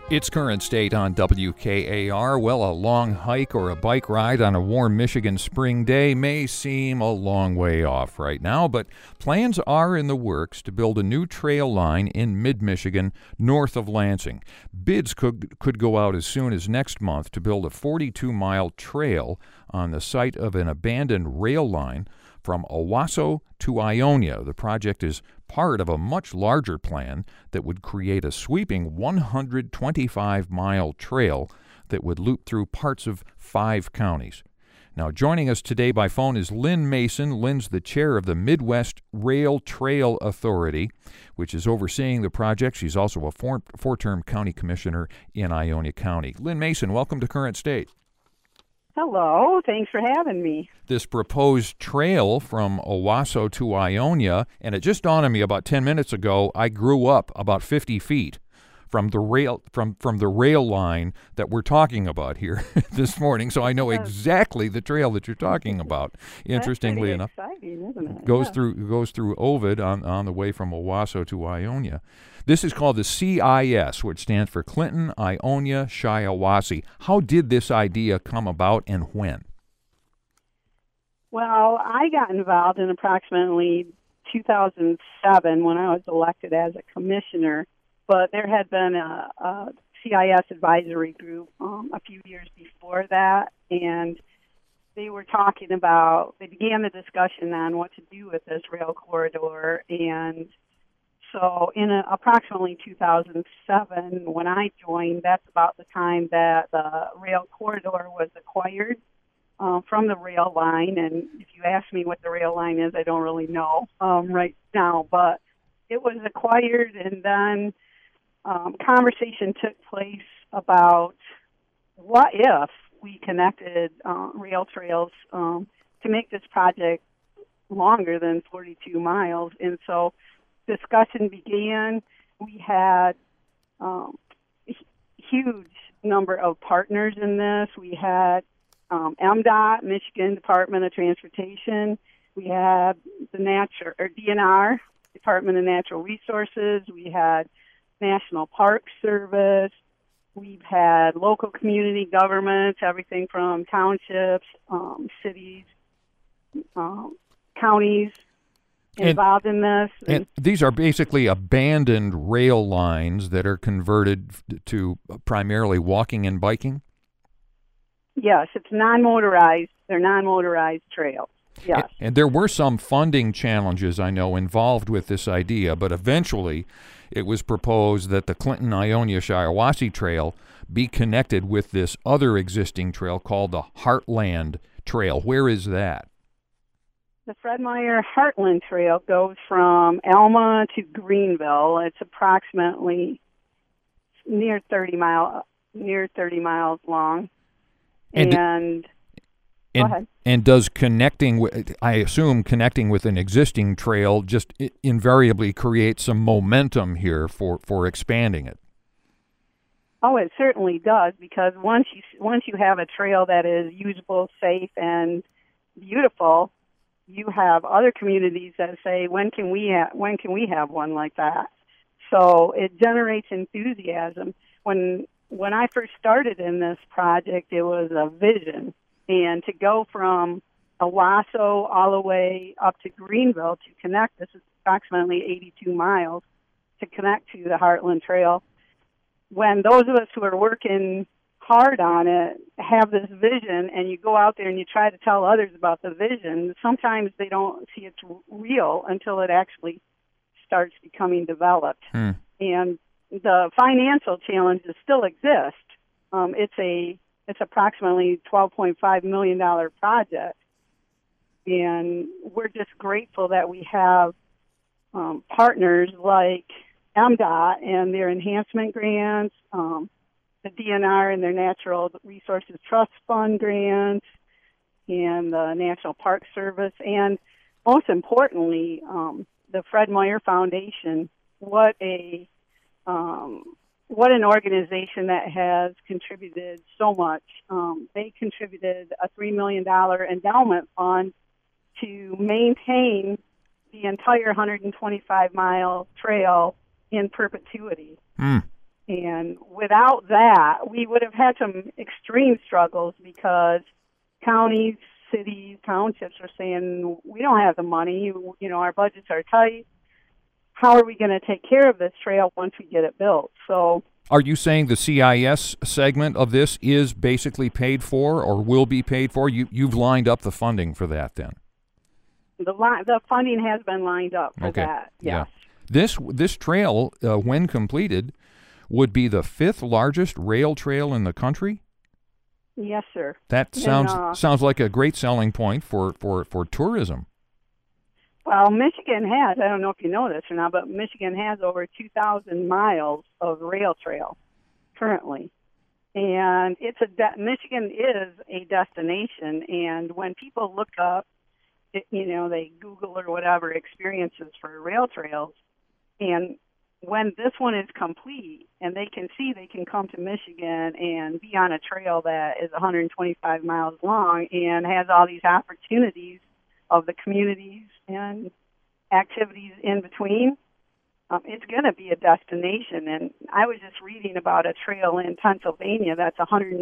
It's Current State on WKAR. Well, a long hike or a bike ride on a warm Michigan spring day may seem a long way off right now, but plans are in the works to build a new trail line in mid-Michigan north of Lansing. Bids could go out as soon as next month to build a 42-mile trail on the site of an abandoned rail line from Owasso to Ionia. The project is part of a much larger plan that would create a sweeping 125-mile trail that would loop through parts of 5 counties. Now, joining us today by phone is Lynn Mason. Lynn's the chair of the Midwest Rail Trail Authority, which is overseeing the project. She's also a four-term county commissioner in Ionia County. Lynn Mason, welcome to Current State. Hello, thanks for having me. This proposed trail from Owasso to Ionia, and it just dawned on me about 10 minutes ago, I grew up about 50 feet from the rail from the rail line that we're talking about here this morning, so I know exactly the trail that you're talking about. Interestingly enough, exciting, isn't it? goes through Ovid on the way from Owasso to Ionia. This is called the CIS, which stands for Clinton, Ionia, Shiawassee. How did this idea come about and when? Well, I got involved in approximately 2007 when I was elected as a commissioner, but there had been a CIS advisory group a few years before that, and they began the discussion on what to do with this rail corridor. And so in approximately 2007, when I joined, that's about the time that the rail corridor was acquired from the rail line. And if you ask me what the rail line is, I don't really know right now, but it was acquired, and then conversation took place about what if we connected rail trails to make this project longer than 42 miles. And so discussion began. We had huge number of partners in this. We had MDOT, Michigan Department of Transportation. We had the DNR, Department of Natural Resources. We had National Park Service. We've had local community governments, everything from townships, cities, counties involved in this. And these are basically abandoned rail lines that are converted to primarily walking and biking? Yes, it's non-motorized. They're non-motorized trails. Yes. And there were some funding challenges, I know, involved with this idea, but eventually it was proposed that the Clinton, Ionia, Shiawassee Trail be connected with this other existing trail called the Heartland Trail. Where is that? The Fred Meyer Heartland Trail goes from Alma to Greenville. It's approximately near 30 miles long. Go ahead. And does connecting with an existing trail just invariably create some momentum here for expanding it? Oh, it certainly does, because once you have a trail that is usable, safe, and beautiful, you have other communities that say, when can we have one like that? So it generates enthusiasm. When I first started in this project, it was a vision. And to go from Owasso all the way up to Greenville to connect, this is approximately 82 miles, to connect to the Heartland Trail. When those of us who are working hard on it have this vision, and you go out there and you try to tell others about the vision, sometimes they don't see it's real until it actually starts becoming developed. And the financial challenges still exist. It's approximately $12.5 million project, and we're just grateful that we have partners like MDOT and their enhancement grants, the DNR and their Natural Resources Trust Fund grants, and the National Park Service, and most importantly, the Fred Meyer Foundation. What an organization that has contributed so much. They contributed a $3 million endowment fund to maintain the entire 125-mile trail in perpetuity. And without that, we would have had some extreme struggles because counties, cities, townships are saying, we don't have the money, our budgets are tight. How are we going to take care of this trail once we get it built? So, are you saying the CIS segment of this is basically paid for or will be paid for? You've lined up the funding for that then? The funding has been lined up for that, yes. Yeah. This trail, when completed, would be the 5th largest rail trail in the country? Yes, sir. That sounds like a great selling point for tourism. Well, Michigan has, I don't know if you know this or not, but Michigan has over 2,000 miles of rail trail currently. And Michigan is a destination, and when people look up, they Google or whatever experiences for rail trails, and when this one is complete and they can come to Michigan and be on a trail that is 125 miles long and has all these opportunities of the communities and activities in between, it's going to be a destination. And I was just reading about a trail in Pennsylvania that's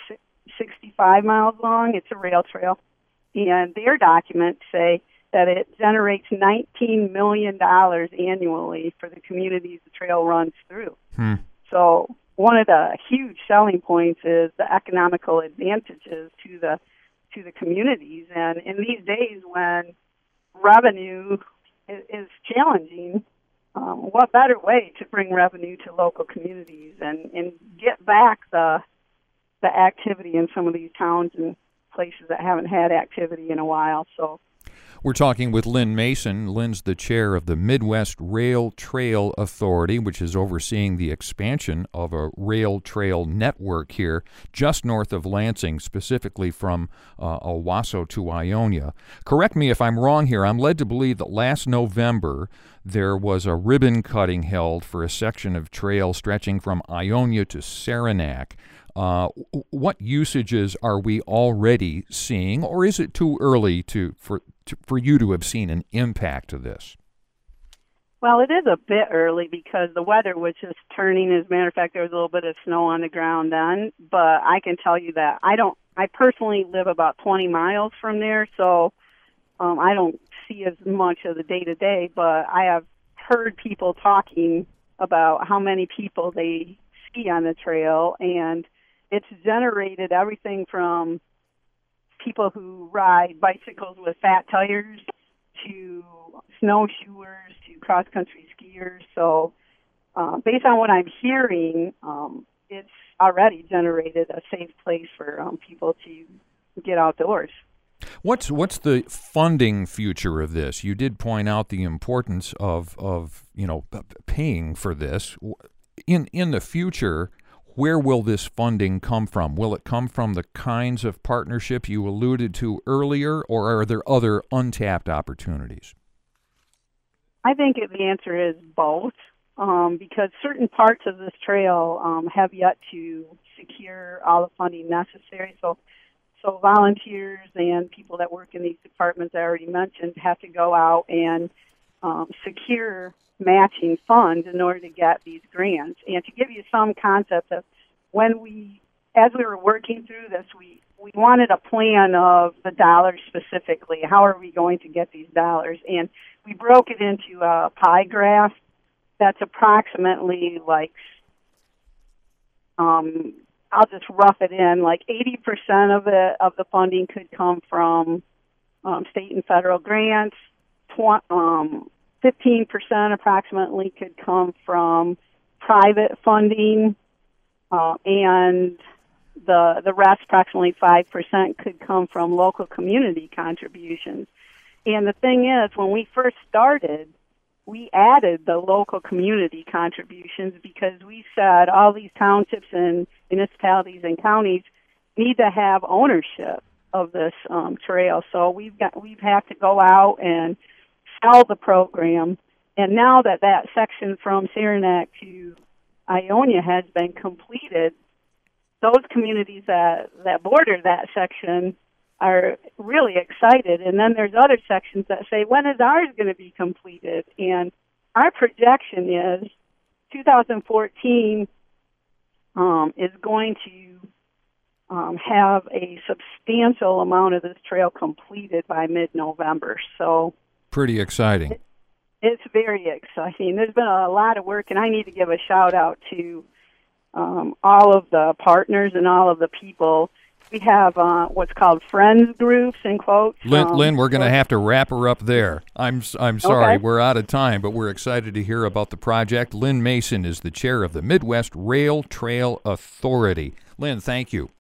165 miles long. It's a rail trail. And their documents say that it generates $19 million annually for the communities the trail runs through. So one of the huge selling points is the economical advantages to the communities. And in these days when revenue is challenging, what better way to bring revenue to local communities and get back the activity in some of these towns and places that haven't had activity in a while. So we're talking with Lynn Mason. Lynn's the chair of the Midwest Rail Trail Authority, which is overseeing the expansion of a rail trail network here just north of Lansing, specifically from Owasso to Ionia. Correct me if I'm wrong here. I'm led to believe that last November there was a ribbon cutting held for a section of trail stretching from Ionia to Saranac. What usages are we already seeing, or is it too early for you to have seen an impact of this? Well, it is a bit early because the weather was just turning. As a matter of fact, there was a little bit of snow on the ground then. But I can tell you that I personally live about 20 miles from there, so I don't see as much of the day-to-day, but I have heard people talking about how many people they ski on the trail, and it's generated everything from people who ride bicycles with fat tires to snowshoers to cross-country skiers. So based on what I'm hearing, it's already generated a safe place for people to get outdoors. What's the funding future of this? You did point out the importance of paying for this. In the future, where will this funding come from? Will it come from the kinds of partnership you alluded to earlier, or are there other untapped opportunities? I think the answer is both, because certain parts of this trail have yet to secure all the funding necessary. So volunteers and people that work in these departments I already mentioned have to go out and secure matching funds in order to get these grants. And to give you some concept of as we were working through this, we wanted a plan of the dollars specifically. How are we going to get these dollars? And we broke it into a pie graph that's approximately I'll just rough it in, 80% of the funding could come from state and federal grants, 15% approximately could come from private funding, and the rest, approximately 5%, could come from local community contributions. And the thing is, when we first started, we added the local community contributions because we said all these townships and municipalities and counties need to have ownership of this trail. So we've had to go out and sell the program. And now that section from Saranac to Ionia has been completed, those communities that border that section are really excited. And then there's other sections that say, when is ours going to be completed? And our projection is 2014, is going to have a substantial amount of this trail completed by mid-November. So pretty exciting. It's very exciting. There's been a lot of work, and I need to give a shout-out to all of the partners and all of the people. We have what's called friends groups, in quotes. Lynn, we're going to have to wrap her up there. I'm sorry, Okay. We're out of time, but we're excited to hear about the project. Lynn Mason is the chair of the Midwest Rail Trail Authority. Lynn, thank you.